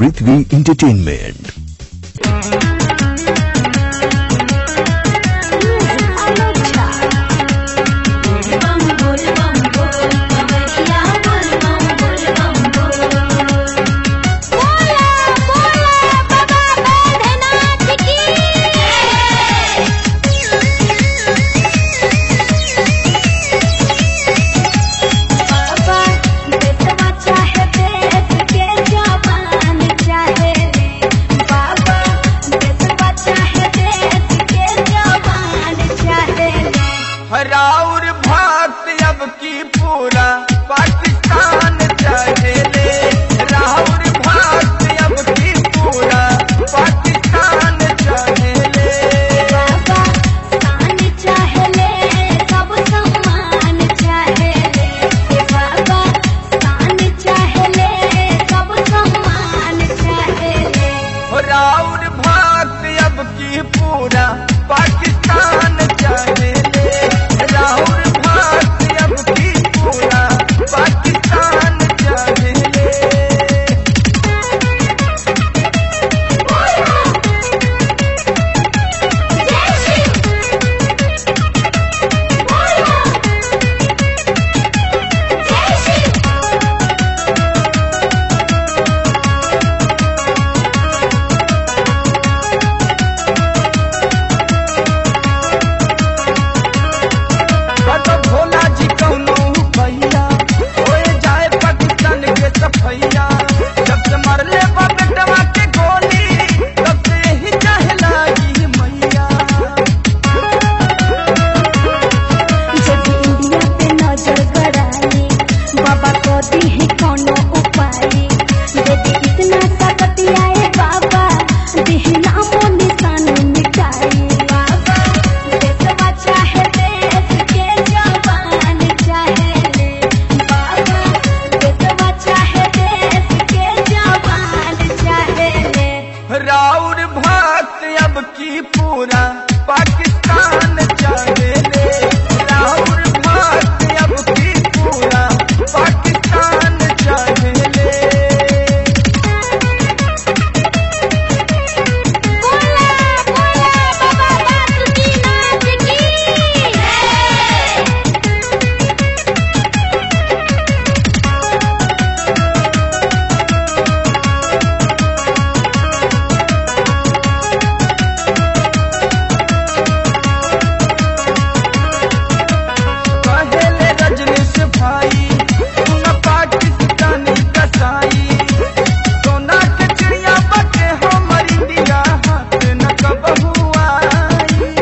पृथ्वी entertainment. राउर भक्त अब की पूरा पाकिस्तान चाहे ले, राउर भक्त अब की पूरा पाकिस्तान चाहे ले। बाबा शान चाहे ले, सब सम्मान चाहे ले, बाबा शान चाहे ले, सब सम्मान चाहे ले। राउर भक्त अब की पूरा पाकिस्तान चाहे ले, राउर भक्त अब की पूरा पाकिस्तान चाहे ले। भोला जी कौनो भैया होए जाए पाकिस्तान के सफैया, जब से मरले बा बेटवा के गोली तब से यही चाहे लागी मैया। जब इंडिया पे नजर गड़ाई, बाबा को दी है कौनो उपाय, यदि इतना ताकत आए बाबा देह नामो निशान मिटाई। बाबा देशवा चाहे देश के जवान चाहे ले, बाबा देशवा चाहे देश के जवान चाहे ले। राउर भक्त अब की पूरा पाकिस्तान चाहे ले, राउर भक्त अब की पूरा पाकिस्तान चाहे ले। बोला बोला बाबा बासुकीनाथ की कहेले रजनीश भाई सुन पाकिस्तानी कसाई, सोना के चिड़िया बटे हमर इंडिया हाथ न कबहू आई।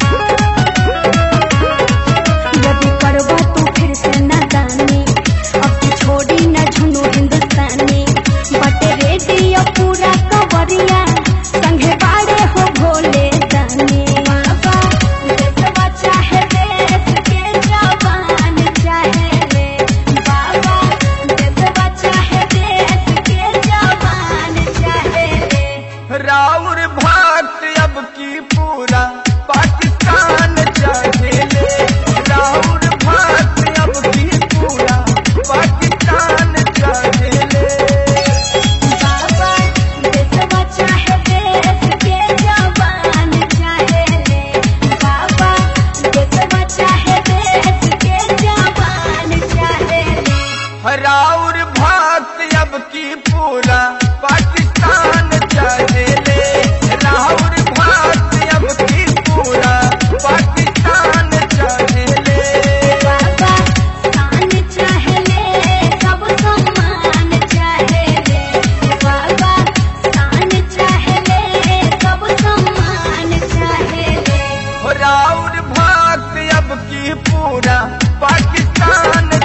यदि करवा तू फिर से नादानी, अब की छोड़ी न झुनू हिंदुस्तानी, बटे रेडियो पूरा कवरिया, संगे बाड़े हो भोले दानी। बाबा देशवा चाहे देश के जवान चाहे ले, बाबा देशवा चाहे देश के जवान चाहे ले। राउर भक्त अब की पूरा पाकिस्तान चाहे ले, राउर भक्त अब की पूरा पाकिस्तान चाहे ले। बाबा देशवा चाहे देश के जवान चाहे ले, बाबा देशवा चाहे देश के जवान चाहे ले। राउर भक्त अब की पूरा पाकिस्तान चाहे ले, राउर भक्त अब की पूरा पाकिस्तान चाहे ले। बाबा शान चाहे ले, सब सम्मान चाहे ले, बाबा शान चाहे ले, सब सम्मान चाहे ले। राउर भक्त अब की पूरा पाकिस्तान